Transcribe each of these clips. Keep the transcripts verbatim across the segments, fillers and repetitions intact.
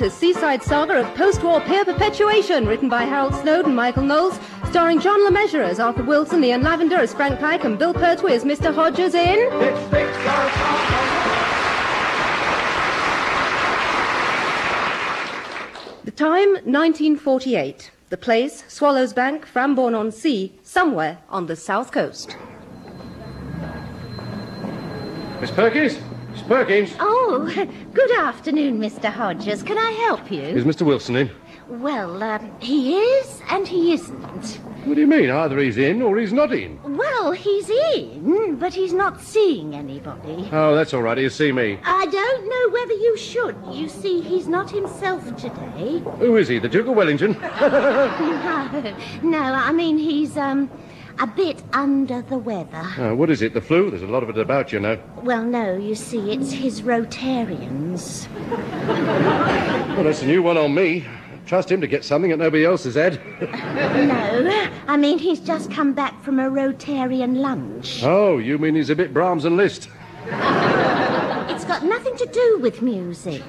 latest seaside saga of post-war peer perpetuation, written by Harold Snowden and Michael Knowles, starring John LeMessurier as Arthur Wilson, Ian Lavender as Frank Pike, and Bill Pertwee as Mister Hodges in... The time, nineteen forty-eight. The place, Swallows Bank, Frambourne-on-Sea, somewhere on the south coast. Miss Perkins? Miss Perkins? Oh, good afternoon, Mister Hodges. Can I help you? Is Mister Wilson in? Well, uh, he is and he isn't. What do you mean? Either he's in or he's not in. Well, he's in, but he's not seeing anybody. Oh, that's all right. He'll see me. I don't know whether you should. You see, he's not himself today. Who is he? The Duke of Wellington? no, no, I mean, he's, um... a bit under the weather. Oh, what is it, the flu? There's a lot of it about, you know. Well, no, you see, it's his Rotarians. Well, that's a new one on me. Trust him to get something that nobody else has had. No, I mean, he's just come back from a Rotarian lunch. Oh, you mean he's a bit Brahms and Liszt? It's got nothing to do with music.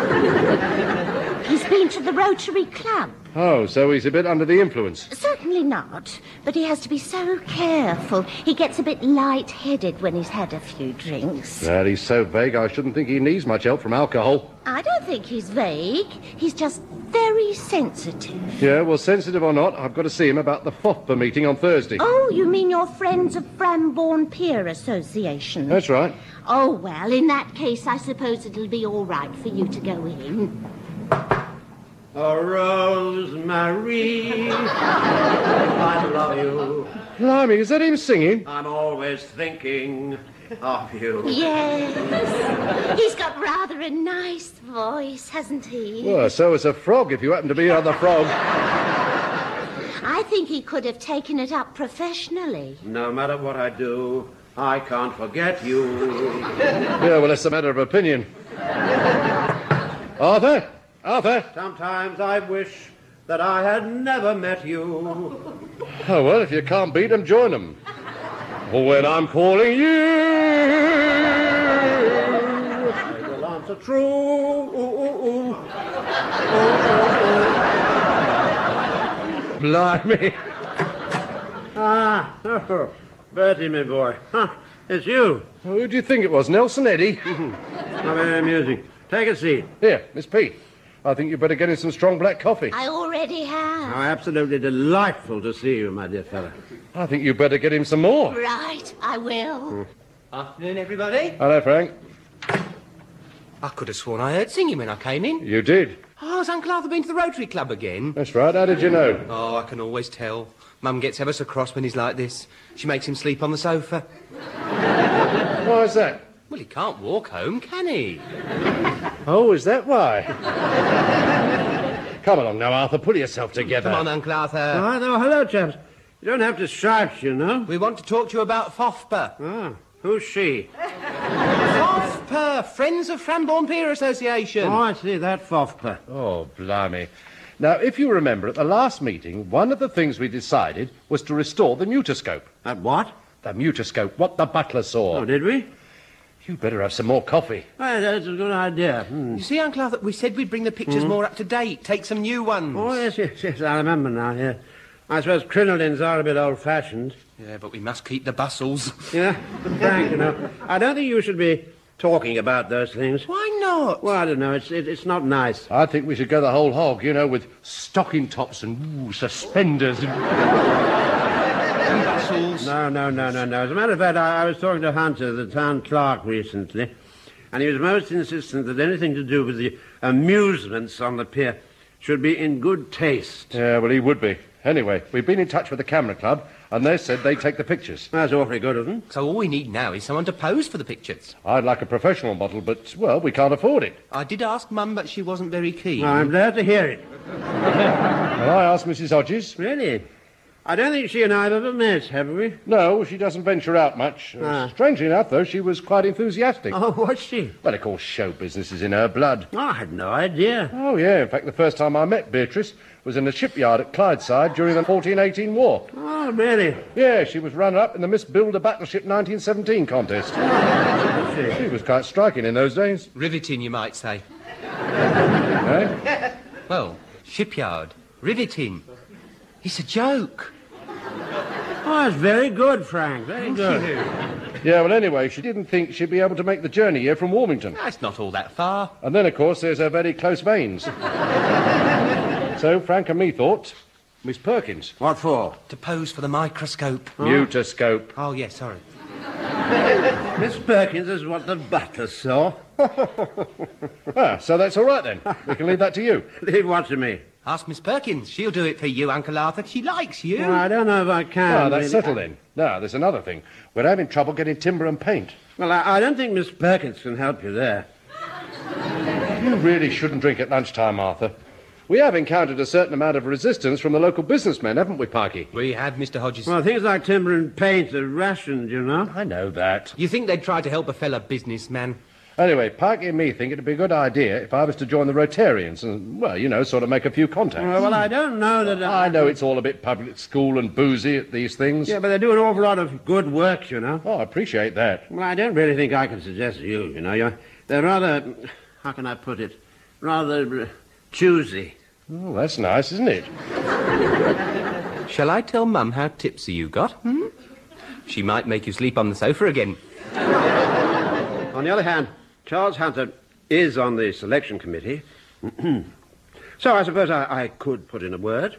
He's been to the Rotary Club. Oh, so he's a bit under the influence? Certainly not, but he has to be so careful. He gets a bit light-headed when he's had a few drinks. Well, he's so vague, I shouldn't think he needs much help from alcohol. I don't think he's vague. He's just very sensitive. Yeah, well, sensitive or not, I've got to see him about the F O F P A meeting on Thursday. Oh, you mean your Friends of Frambourne Peer Association? That's right. Oh, well, in that case, I suppose it'll be all right for you to go in. Oh, Rosemary, I love you. Blimey, is that him singing? I'm always thinking of you. Yes. He's got rather a nice voice, hasn't he? Well, so is a frog, if you happen to be another frog. I think he could have taken it up professionally. No matter what I do, I can't forget you. Yeah, well, it's a matter of opinion. Arthur? Arthur? Sometimes I wish that I had never met you. Oh, well, if you can't beat them, join them. When I'm calling you, I will answer true. Ooh, ooh, ooh. Ooh, ooh, ooh. Blimey. Ah, oh, Bertie, my boy. Huh, it's you. Who do you think it was, Nelson Eddy? How very amusing. Take a seat. Here, Miss P. I think you'd better get him some strong black coffee. I already have. How absolutely delightful to see you, my dear fellow. I think you'd better get him some more. Right, I will. Afternoon, everybody. Hello, Frank. I could have sworn I heard singing when I came in. You did. Oh, has Uncle Arthur been to the Rotary Club again? That's right. How did you know? Oh, I can always tell. Mum gets ever so cross when he's like this. She makes him sleep on the sofa. Why is that? Well, he can't walk home, can he? Oh, is that why? Come along now, Arthur. Pull yourself together. Come on, Uncle Arthur. Oh, no, hello, chaps. You don't have to shout, you know. We want to talk to you about F O F P A. Ah, who's she? F O F P A, Friends of Frambourne Peer Association. Oh, I see, that F O F P A. Oh, blimey. Now, if you remember, at the last meeting, one of the things we decided was to restore the mutoscope. At what? The mutoscope, what the butler saw. Oh, did we? You'd better have some more coffee. Well, that's a good idea. Hmm. You see, Uncle Arthur, we said we'd bring the pictures more up to date, take some new ones. Oh, yes, yes, yes, I remember now, yeah. I suppose crinolines are a bit old-fashioned. Yeah, but we must keep the bustles. Yeah, but Frank, you know, I don't think you should be talking about those things. Why not? Well, I don't know, it's it, it's not nice. I think we should go the whole hog, you know, with stocking tops and ooh, suspenders and... Bustles. No, no, no, no, no. As a matter of fact, I, I was talking to Hunter, the town clerk, recently, and he was most insistent that anything to do with the amusements on the pier should be in good taste. Yeah, well, he would be. Anyway, we've been in touch with the camera club, and they said they'd take the pictures. That's awfully good of them. So all we need now is someone to pose for the pictures. I'd like a professional model, but, well, we can't afford it. I did ask Mum, but she wasn't very keen. I'm glad to hear it. Well, I asked Missus Hodges. Really? I don't think she and I have ever met, have we? No, she doesn't venture out much. Uh, Ah. Strangely enough, though, she was quite enthusiastic. Oh, was she? Well, of course, show business is in her blood. Oh, I had no idea. Oh, yeah. In fact, the first time I met Beatrice was in the shipyard at Clydeside during the fourteen eighteen war. Oh, really? Yeah, she was runner-up in the Miss Builder Battleship nineteen seventeen contest. She was quite striking in those days. Riveting, you might say. Eh? Well, shipyard, riveting. It's a joke. Oh, it's very good, Frank, very good. Yeah, well, anyway, she didn't think she'd be able to make the journey here from Warmington. That's not all that far. And then, of course, there's her very close veins. So Frank and me thought, Miss Perkins. What for? To pose for the microscope. Mutoscope. Oh, yes, sorry. Miss Perkins is what the butler saw. Ah, so that's all right then. We can leave that to you. Leave what to me? Ask Miss Perkins. She'll do it for you, Uncle Arthur. She likes you. Well, I don't know if I can. Ah, that's really. settled then. Now, there's another thing. We're having trouble getting timber and paint. Well, I, I don't think Miss Perkins can help you there. You really shouldn't drink at lunchtime, Arthur. We have encountered a certain amount of resistance from the local businessmen, haven't we, Parky? We have, Mister Hodges. Well, things like timber and paint are rationed, you know. I know that. You think they'd try to help a fellow businessman? Anyway, Parky and me think it'd be a good idea if I was to join the Rotarians and, well, you know, sort of make a few contacts. Well, well, I don't know that... I... I know it's all a bit public school and boozy at these things. Yeah, but they do an awful lot of good work, you know. Oh, I appreciate that. Well, I don't really think I can suggest you, you know. You're, they're rather... How can I put it? Rather uh, choosy. Oh, that's nice, isn't it? Shall I tell Mum how tipsy you got? Hmm? She might make you sleep on the sofa again. On the other hand, Charles Hunter is on the selection committee. So I suppose I, I could put in a word.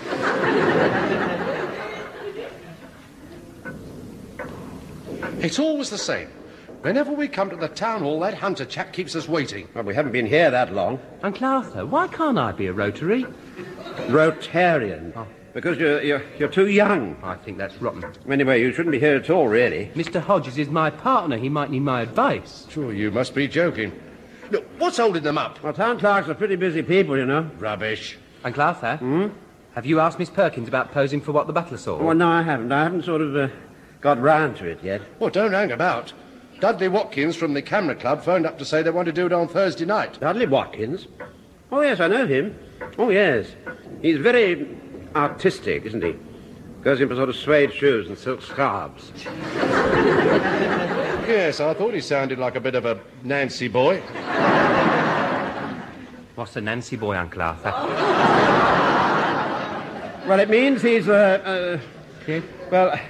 It's always the same. Whenever we come to the town hall, that Hunter chap keeps us waiting. Well, we haven't been here that long. Uncle Arthur, why can't I be a Rotary? Rotarian. Oh. Because you're, you're, you're too young. I think that's rotten. Anyway, you shouldn't be here at all, really. Mister Hodges is my partner. He might need my advice. Sure, you must be joking. Look, what's holding them up? Well, town clerks are pretty busy people, you know. Rubbish. Uncle Arthur, Hmm? have you asked Miss Perkins about posing for what the butler saw? Well, no, I haven't. I haven't sort of uh, got round to it yet. Well, don't hang about. Dudley Watkins from the Camera Club phoned up to say they want to do it on Thursday night. Dudley Watkins? Oh, yes, I know him. Oh, yes. He's very artistic, isn't he? Goes in for sort of suede shoes and silk scarves. Yes, I thought he sounded like a bit of a Nancy boy. What's a Nancy boy, Uncle Arthur? Well, it means he's, uh, uh... Okay. Well...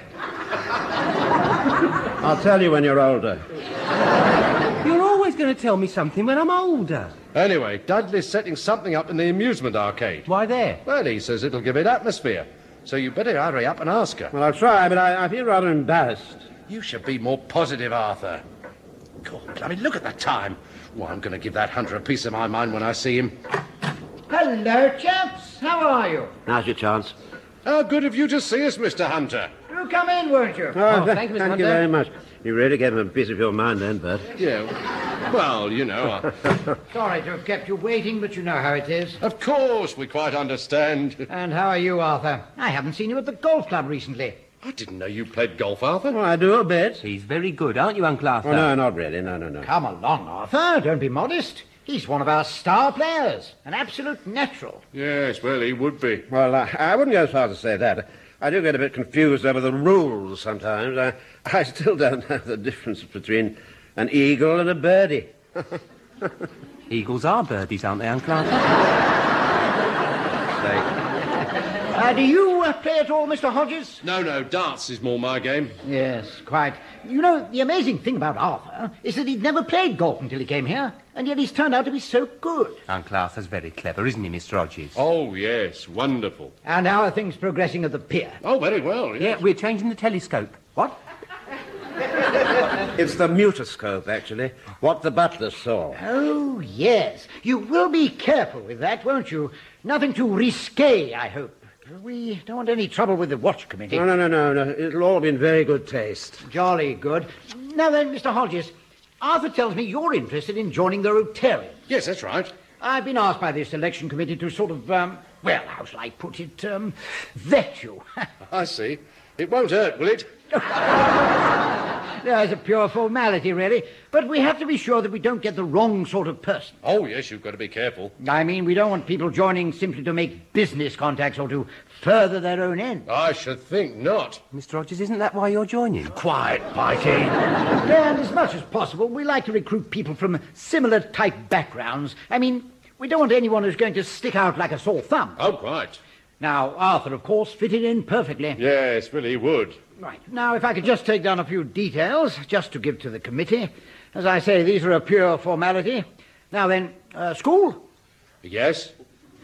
I'll tell you when you're older. You're always going to tell me something when I'm older. Anyway, Dudley's setting something up in the amusement arcade. Why there? Well, he says it'll give it atmosphere. So you better hurry up and ask her. Well, I'll try, but I, I feel rather embarrassed. You should be more positive, Arthur. God, I mean, look at the time. Well, I'm going to give that Hunter a piece of my mind when I see him. Hello, chaps. How are you? Now's your chance. How good of you to see us, Mister Hunter. Do come in, won't you? Oh, th- thank you, Mister Thank you Hunter. very much. You really gave him a piece of your mind then, Bert. Yeah, well, you know, uh, Sorry to have kept you waiting, but you know how it is. of course, we quite understand. And how are you, Arthur? I haven't seen you at the golf club recently. I didn't know you played golf, Arthur. Well, I do a bit. He's very good, aren't you, Uncle Arthur? Oh, no, not really. No, no, no. Come along, Arthur. Don't be modest. He's one of our star players. An absolute natural. Yes, well, he would be. Well, uh, I wouldn't go as far as to say that. I do get a bit confused over the rules sometimes. I, I still don't know the difference between an eagle and a birdie. Eagles are birdies, aren't they, Uncle Arthur? Say, Uh, do you uh, play at all, Mister Hodges? No, no, darts is more my game. Yes, quite. You know, the amazing thing about Arthur is that he'd never played golf until he came here, and yet he's turned out to be so good. Uncle Arthur's very clever, isn't he, Mister Hodges? Oh, yes, wonderful. And how are things progressing at the pier? Oh, very well, Yeah, yes. we're changing the telescope. What? it's the mutoscope, actually. What the butler saw. Oh, yes. You will be careful with that, won't you? Nothing too risque, I hope. We don't want any trouble with the watch committee. No, no, no, no, no. It'll all be in very good taste. Jolly good. Now then, Mister Hodges, Arthur tells me you're interested in joining the Rotarians. Yes, that's right. I've been asked by the selection committee to sort of, um, well, how shall I put it, um, vet you. I see. It won't hurt, will it? There's a pure formality, really. But we have to be sure that we don't get the wrong sort of person. Oh, yes, you've got to be careful. I mean, we don't want people joining simply to make business contacts or to further their own ends. I should think not. Mister Hodges, isn't that why you're joining? Quiet, Pikey. And as much as possible, we like to recruit people from similar type backgrounds. I mean, we don't want anyone who's going to stick out like a sore thumb. Oh, quite. Now, Arthur, of course, fitted in perfectly. Yes, really would. Right. Now, if I could just take down a few details, just to give to the committee. As I say, these are a pure formality. Now then, uh, school? Yes?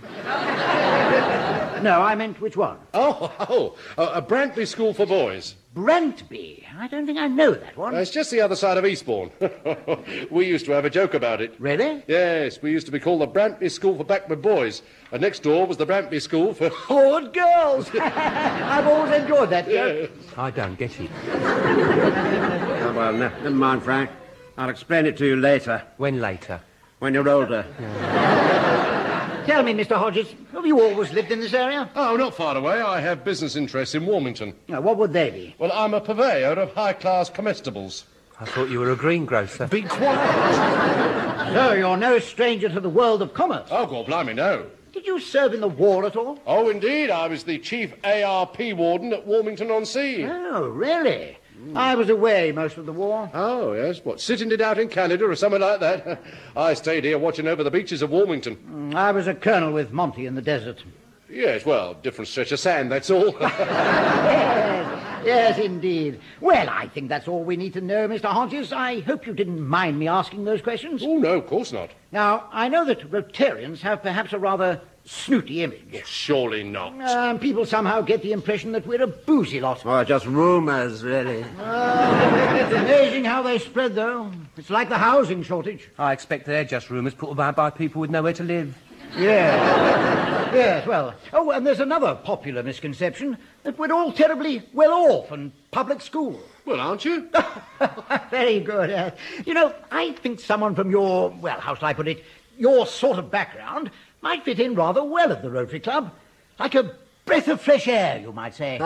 No, I meant which one? Oh, oh, uh, a Brantby School for Boys. Brantby. I don't think I know that one. Uh, it's just the other side of Eastbourne. We used to have a joke about it. Really? Yes, we used to be called the Brantby School for Backward Boys. And next door was the Brantby School for... Forward girls. I've always enjoyed that joke. Yes. I don't get it. Oh, well, ne- never mind, Frank. I'll explain it to you later, When later? when you're older. Tell me, Mister Hodges, have you always lived in this area? Oh, not far away. I have business interests in Warmington. Now, what would they be? Well, I'm a purveyor of high-class comestibles. I thought you were a greengrocer. Be quiet. So, you're no stranger to the world of commerce. Oh, God, blimey, no. Did you serve in the war at all? Oh, indeed. I was the chief A R P warden at Warmington-on-Sea. Oh, really? I was away most of the war. Oh, yes. What, sitting it out in Canada or something like that? I stayed here watching over the beaches of Warmington. I was a colonel with Monty in the desert. Yes, well, different stretch of sand, that's all. Yes, yes, indeed. Well, I think that's all we need to know, Mister Hodges. I hope you didn't mind me asking those questions. Oh, no, of course not. Now, I know that Rotarians have perhaps a rather snooty image. Surely not. Um, people somehow get the impression that we're a boozy lot. Oh, just rumours, really. It's amazing how they spread, though. It's like the housing shortage. I expect they're just rumours put about by people with nowhere to live. Yes. Yes, well. Oh, and there's another popular misconception, that we're all terribly well off and public school. Well, aren't you? Very good. Uh, you know, I think someone from your, well, how shall I put it, your sort of background might fit in rather well at the Rotary Club. Like a breath of fresh air, you might say.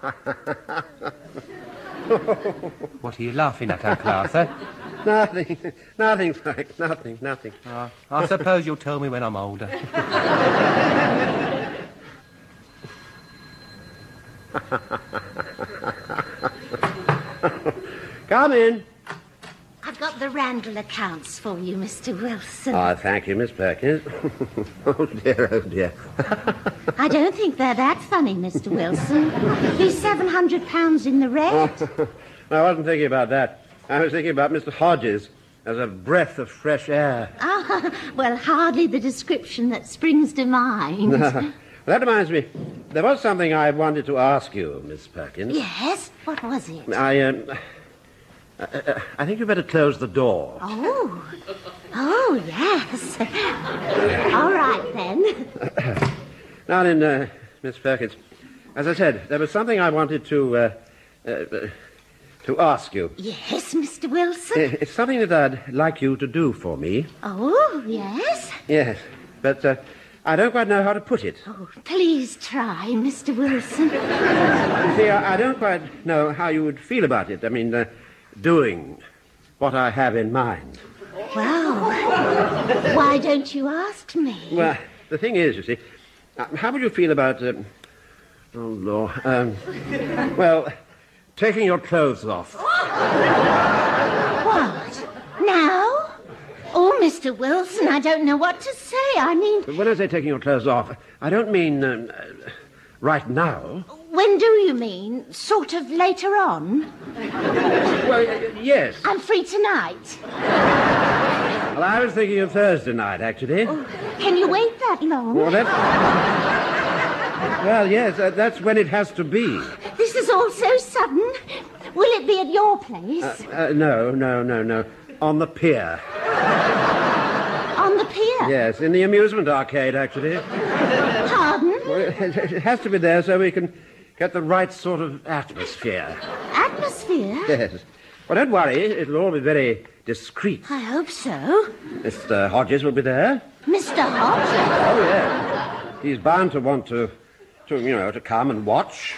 What are you laughing at, Uncle Arthur? Nothing, nothing, Frank, nothing, nothing. Uh, I suppose you'll tell me when I'm older. Come in. I've got the Randall accounts for you, Mister Wilson. Oh, thank you, Miss Perkins. Oh, dear, oh, dear. I don't think they're that funny, Mister Wilson. He's seven hundred pounds in the red. I wasn't thinking about that. I was thinking about Mister Hodges as a breath of fresh air. Ah, well, hardly the description that springs to mind. That reminds me, there was something I wanted to ask you, Miss Perkins. Yes? What was it? I, um... I, I, I think you better close the door. Oh. Oh, yes. All right, then. Now then, uh, Miss Perkins, as I said, there was something I wanted to, uh, uh, to ask you. Yes, Mister Wilson? It's something that I'd like you to do for me. Oh, yes? Yes, but uh, I don't quite know how to put it. Oh, please try, Mister Wilson. You see, I, I don't quite know how you would feel about it. I mean, uh, doing what I have in mind. Well, why don't you ask me? Well, the thing is, you see, uh, how would you feel about, um, oh, Lord, um, well, taking your clothes off? What? Now? Oh, Mister Wilson, I don't know what to say. I mean... But when I say taking your clothes off, I don't mean um, uh, right now. When do you mean? Sort of later on? Well, uh, yes. I'm free tonight. Well, I was thinking of Thursday night, actually. Oh, can you wait that long? Well, that's... Well, yes, uh, that's when it has to be. This is all so sudden. Will it be at your place? Uh, uh, no, no, no, no. On the pier. On the pier? Yes, in the amusement arcade, actually. Pardon? Well, it, it has to be there so we can get the right sort of atmosphere. Atmosphere? Yes. Well, don't worry. It'll all be very discreet. I hope so. Mister Hodges will be there. Mister Hodges? Oh, yes. He's bound to want to, to, you know, to come and watch.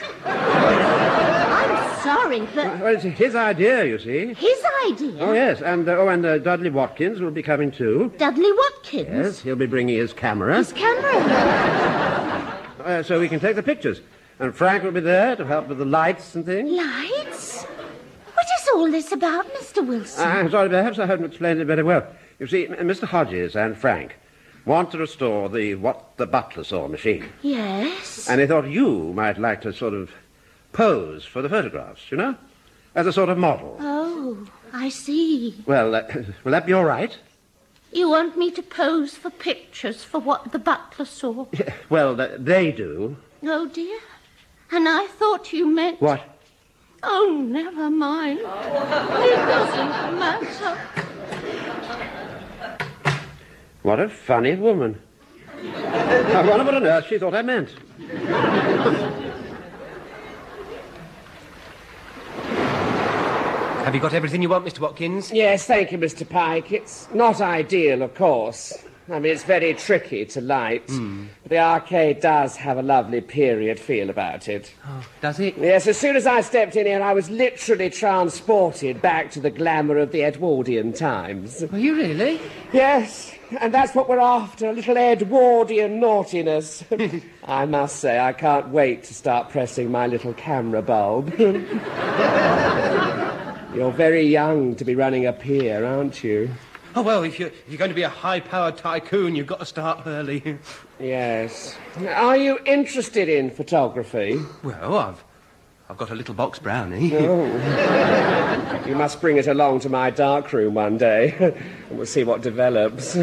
I'm sorry, but... Well, it's his idea, you see. His idea? Oh, yes. And, uh, oh, and uh, Dudley Watkins will be coming, too. Dudley Watkins? Yes, he'll be bringing his camera. His camera? Uh, so we can take the pictures. And Frank will be there to help with the lights and things. Lights? What is all this about, Mister Wilson? Uh, I'm sorry, perhaps I haven't explained it very well. You see, M- Mister Hodges and Frank want to restore the What the Butler Saw machine. Yes? And they thought you might like to sort of pose for the photographs, you know? As a sort of model. Oh, I see. Well, uh, will that be all right? You want me to pose for pictures for What the Butler Saw? Yeah, well, uh, they do. Oh, dear. And I thought you meant... What? Oh, never mind. It doesn't matter. What a funny woman. I wonder what on earth she thought I meant. Have you got everything you want, Mister Watkins? Yes, thank you, Mister Pike. It's not ideal, of course. I mean, it's very tricky to light. Mm. But the arcade does have a lovely period feel about it. Oh, does it? Yes, as soon as I stepped in here, I was literally transported back to the glamour of the Edwardian times. Were you really? Yes, and that's what we're after, a little Edwardian naughtiness. I must say, I can't wait to start pressing my little camera bulb. You're very young to be running a pier, aren't you? Oh, well, if you're, if you're going to be a high-powered tycoon, you've got to start early. Yes. Are you interested in photography? Well, I've, I've got a little box brownie. Oh. You must bring it along to my darkroom one day, and we'll see what develops.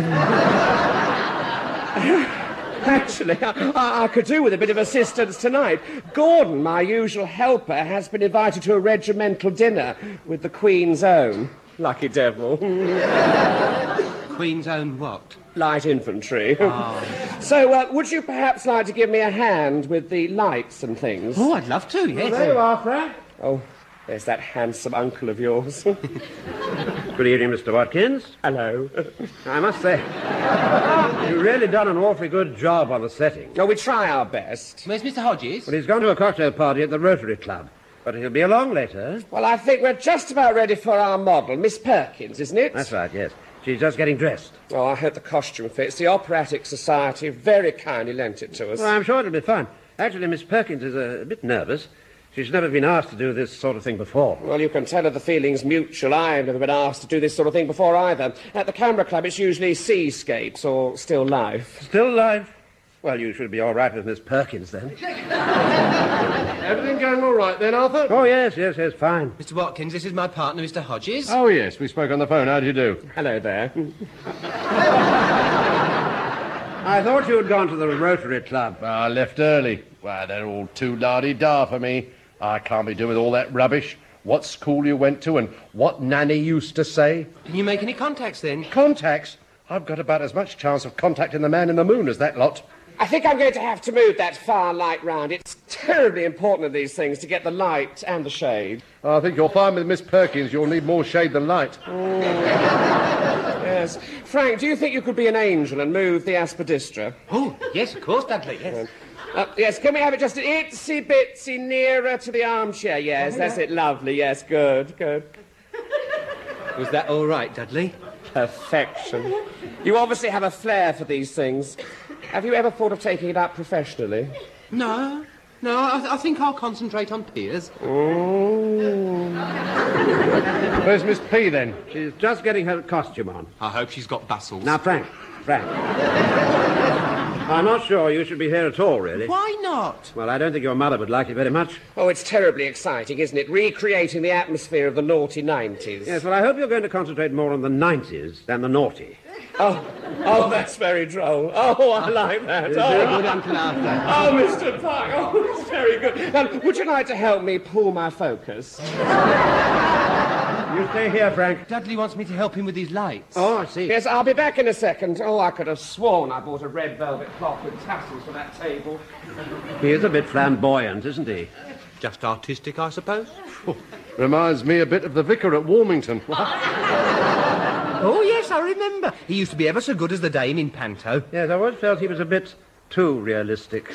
Actually, I, I could do with a bit of assistance tonight. Gordon, my usual helper, has been invited to a regimental dinner with the Queen's Own. Lucky devil. Queen's Own what? Light infantry. Oh. So, uh, would you perhaps like to give me a hand with the lights and things? Oh, I'd love to, yes. Well, there you are, Frank. Oh, there's that handsome uncle of yours. Good evening, Mister Watkins. Hello. I must say, you've really done an awfully good job on the setting. Oh, we try our best. Where's Mister Hodges? Well, he's gone to a cocktail party at the Rotary Club, but he'll be along later. Well, I think we're just about ready for our model, Miss Perkins, isn't it? That's right, yes. She's just getting dressed. Oh, I hope the costume fits. The Operatic Society very kindly lent it to us. Well, I'm sure it'll be fun. Actually, Miss Perkins is a, a bit nervous. She's never been asked to do this sort of thing before. Well, you can tell her the feeling's mutual. I've never been asked to do this sort of thing before either. At the Camera Club, it's usually seascapes or still life. Still life? Well, you should be all right with Miss Perkins, then. Everything going all right, then, Arthur? Oh, yes, yes, yes, fine. Mister Watkins, this is my partner, Mister Hodges. Oh, yes, we spoke on the phone. How do you do? Hello there. I thought you had gone to the Rotary Club. I left early. Well, they're all too la-di-da for me. I can't be doing with all that rubbish. What school you went to and what Nanny used to say. Can you make any contacts, then? Contacts? I've got about as much chance of contacting the man in the moon as that lot. I think I'm going to have to move that far light round. It's terribly important of these things to get the light and the shade. I think you'll find with Miss Perkins you'll need more shade than light. Oh. Yes. Frank, do you think you could be an angel and move the aspidistra? Oh, yes, of course, Dudley, yes. Uh, yes, can we have it just an itsy bitsy nearer to the armchair? Yes, oh, that's yeah. It. Lovely. Yes, good, good. Was that all right, Dudley? Perfection. You obviously have a flair for these things. Have you ever thought of taking it up professionally? No, no, I, th- I think I'll concentrate on piers. Oh. Where's Miss P, then? She's just getting her costume on. I hope she's got bustles. Now, Frank, Frank. I'm not sure you should be here at all, really. Why not? Well, I don't think your mother would like it very much. Oh, it's terribly exciting, isn't it? Recreating the atmosphere of the naughty nineties. Yes, well, I hope you're going to concentrate more on the nineties than the naughty. Oh, oh, that's very droll. Oh, I like that. Oh, very good, Uncle Arthur. Oh, Mister Pike, oh, it's very good. Um, would you like to help me pull my focus? You stay here, Frank. Dudley wants me to help him with his lights. Oh, I see. Yes, I'll be back in a second. Oh, I could have sworn I bought a red velvet cloth with tassels for that table. He is a bit flamboyant, isn't he? Just artistic, I suppose. Reminds me a bit of the vicar at Warmington. Oh, yes, I remember. He used to be ever so good as the dame in Panto. Yes, I always felt he was a bit too realistic.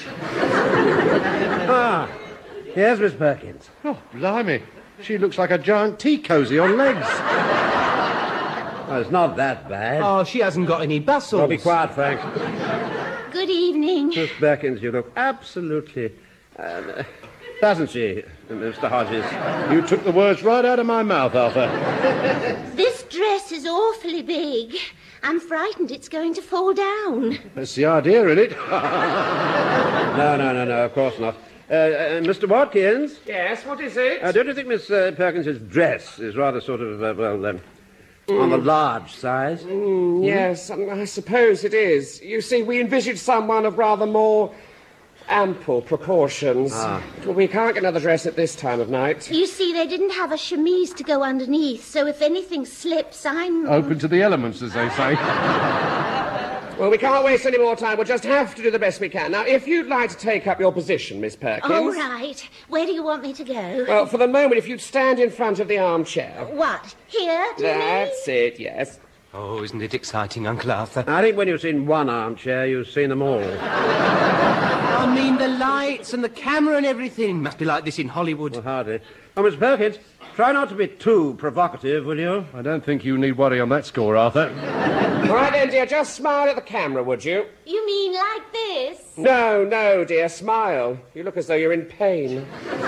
Ah, here's Miss Perkins. Oh, blimey. She looks like a giant tea cosy on legs. Oh, it's not that bad. Oh, she hasn't got any bustles. Oh, be quiet, Frank. Good evening. Miss Perkins, you look absolutely... Uh, doesn't she, Mister Hodges? You took the words right out of my mouth, Arthur. This dress is awfully big. I'm frightened it's going to fall down. That's the idea, isn't it? No, no, no, no, of course not. Uh, uh, Mister Watkins? Yes, what is it? Uh, don't you think Miss uh, Perkins's dress is rather sort of, uh, well, um, on the large size? Mm, yes, um, I suppose it is. You see, we envisaged someone of rather more ample proportions. Ah. Well, we can't get another dress at this time of night. You see, they didn't have a chemise to go underneath, so if anything slips, I'm... Open to the elements, as they say. Well, we can't waste any more time. We'll just have to do the best we can. Now, if you'd like to take up your position, Miss Perkins... All right. Where do you want me to go? Well, for the moment, if you'd stand in front of the armchair. What? Here, do you That's mean? it, yes. Oh, isn't it exciting, Uncle Arthur? I think when you've seen one armchair, you've seen them all. I mean, the lights and the camera and everything. Must be like this in Hollywood. Well, hardly. Oh, Miss Perkins, try not to be too provocative, will you? I don't think you need worry on that score, Arthur. All right, then, dear, just smile at the camera, would you? You mean like this? No, no, dear, smile. You look as though you're in pain.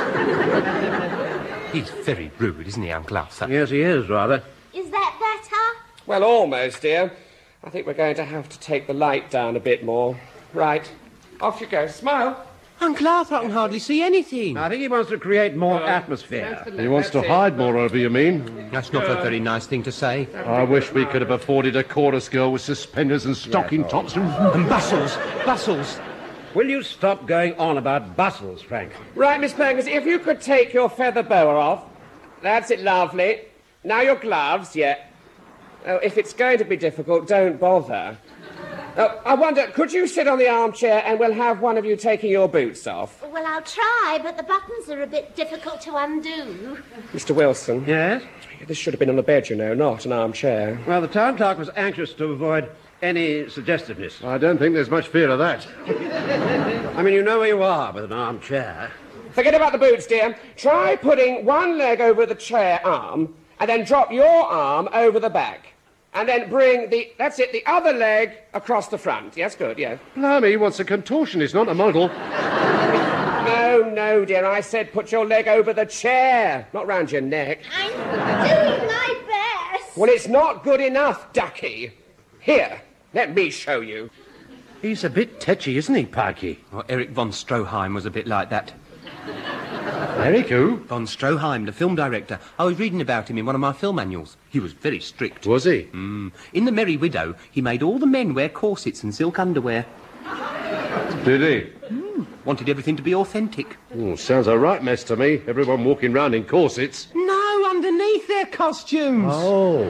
He's very rude, isn't he, Uncle Arthur? Yes, he is, rather. Is that better? Well, almost, dear. I think we're going to have to take the light down a bit more. Right. Off you go. Smile. Uncle Arthur, I can hardly see anything. I think he wants to create more atmosphere. He wants to hide more over, you mean? That's not a very nice thing to say. I wish we could have afforded a chorus girl with suspenders and stocking tops and... And bustles, bustles. Will you stop going on about bustles, Frank? Right, Miss Perkins, if you could take your feather boa off. That's it, lovely. Now your gloves, yeah. Oh, if it's going to be difficult, don't bother. Oh, I wonder, could you sit on the armchair and we'll have one of you taking your boots off? Well, I'll try, but the buttons are a bit difficult to undo. Mister Wilson. Yes? This should have been on the bed, you know, not an armchair. Well, the town clerk was anxious to avoid any suggestiveness. I don't think there's much fear of that. I mean, you know where you are with an armchair. Forget about the boots, dear. Try putting one leg over the chair arm and then drop your arm over the back. And then bring the, that's it, the other leg across the front. Yes, good, yes. Blimey, he wants a contortionist, not a model. No, no, dear, I said put your leg over the chair, not round your neck. I'm doing my best. Well, it's not good enough, ducky. Here, let me show you. He's a bit tetchy, isn't he, Parky? Well, Eric von Stroheim was a bit like that. Eric who? Von Stroheim, the film director. I was reading about him in one of my film manuals. He was very strict. Was he? Mm. In The Merry Widow, he made all the men wear corsets and silk underwear. Did he? Mm. Wanted everything to be authentic. Oh, sounds a right mess to me. Everyone walking round in corsets. No, underneath their costumes. Oh.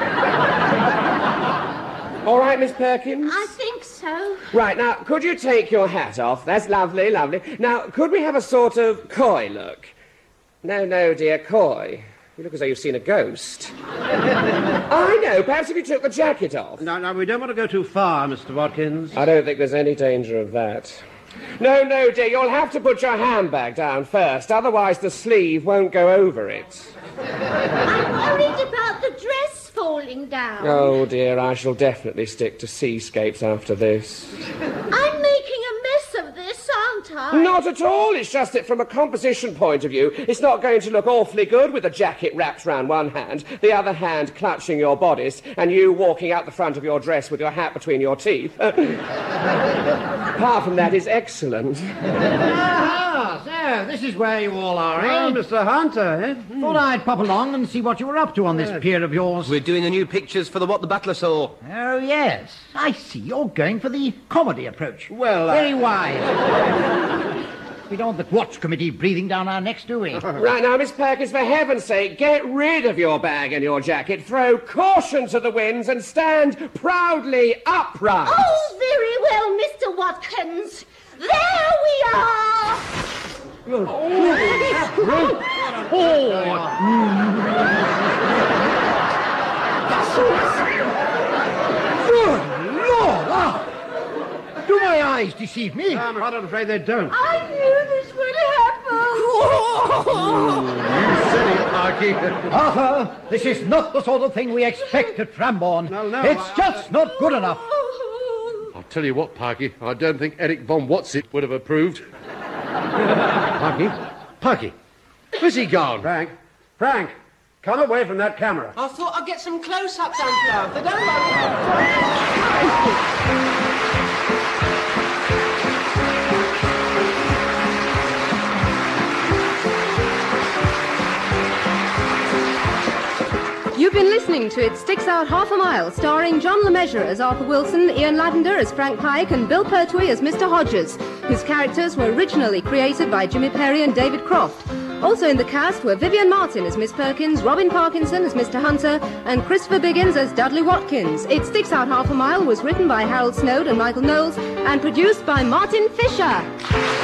All right, Miss Perkins? I think so. Right, now, could you take your hat off? That's lovely, lovely. Now, could we have a sort of coy look? No, no, dear, coy. You look as though you've seen a ghost. I know, perhaps if you took the jacket off. No, no, we don't want to go too far, Mister Watkins. I don't think there's any danger of that. No, no, dear, you'll have to put your handbag down first, otherwise the sleeve won't go over it. I'm worried about the dress falling down. Oh, dear, I shall definitely stick to seascapes after this. I'm making a mess of this, aren't I? Not at all. It's just that from a composition point of view, it's not going to look awfully good with the jacket wrapped round one hand, the other hand clutching your bodice, and you walking out the front of your dress with your hat between your teeth. Apart from that, it's excellent. Ah, so this is where you all are, eh? Oh, Mister Hunter, eh? Thought I'd pop along and see what you were up to on this pier of yours. We're doing the new pictures for the What the Butler Saw. Oh, yes. I see. You're going for the comedy approach. Well, uh, Very wise. We don't want the Watch Committee breathing down our necks, do we? Right now, Miss Perkins, for heaven's sake, get rid of your bag and your jacket, throw caution to the winds, and stand proudly upright. Oh, very well, Mister Watkins. There we are. Good Lord! Ah. Do my eyes deceive me? I'm rather afraid they don't. I knew this would happen. You silly Parky. Arthur, this is not the sort of thing we expect at Frambourne. No, no, It's I- just not good enough. I'll tell you what, Parky, I don't think Eric von Whatsit would have approved. Parky? Parky? Where's he gone? Frank, Frank, come away from that camera. I thought I'd get some close-ups, Uncle Alf. They don't You've been listening to It Sticks Out Half a Mile, starring John LeMessurier as Arthur Wilson, Ian Lavender as Frank Pike, and Bill Pertwee as Mister Hodges, whose characters were originally created by Jimmy Perry and David Croft. Also in the cast were Vivian Martin as Miss Perkins, Robin Parkinson as Mister Hunter, and Christopher Biggins as Dudley Watkins. It Sticks Out Half a Mile was written by Harold Snowd and Michael Knowles, and produced by Martin Fisher.